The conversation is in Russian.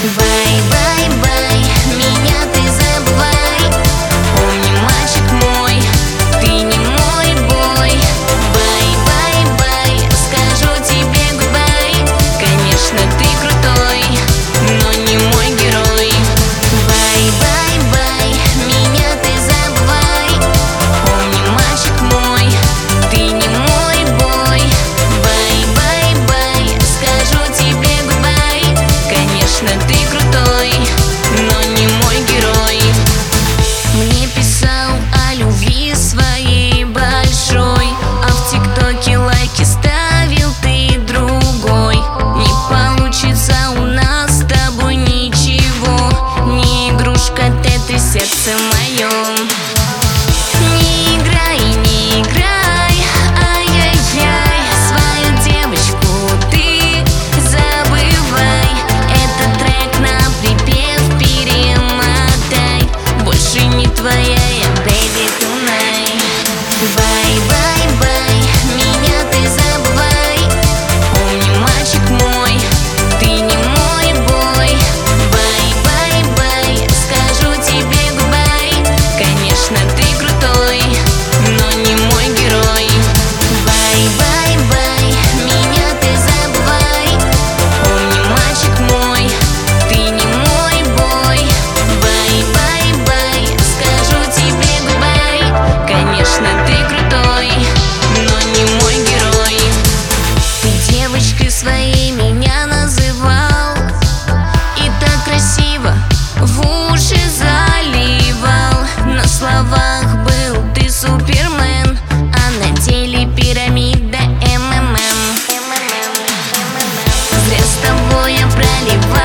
Бай-бай-бай, меня ты забывай. Помни, мальчик мой, ты не мой бой. Бай-бай-бай, скажу тебе гудбай. Конечно, ты крутой, но не мой герой. Бай-бай-бай, меня ты забывай. Помни, мальчик мой, ты не мой бой. Бай-бай-бай, скажу тебе гудбай. Конечно, ты крутой, но не мой герой. Мне писал о любви своей большой, а в ТикТоке лайки ставил ты другой. Не получится у нас с тобой ничего, не игрушка Тетрис в сердце моем. Не играй, не играй, ай-яй-яй, свою девочку ты забывай. Этот трек на припев перемотай, больше не твоя я, baby, tonight. Бай-бай-бай, меня ты забывай. Помни, мальчик мой, ты не мой бой. Бай-бай-бай, скажу тебе гудбай. Конечно, ты крутой, но не мой герой. Бай-бай-бай, меня ты забывай. Помни, мальчик мой, ты не мой бой. Бай-бай-бай, скажу тебе гудбай. Конечно, ты крутой, но не мой герой. Ты девочкой своей меня называл и так красиво в уши заливал. На словах был ты супермен, а на деле пирамида МММ. Зря с тобой я проливал.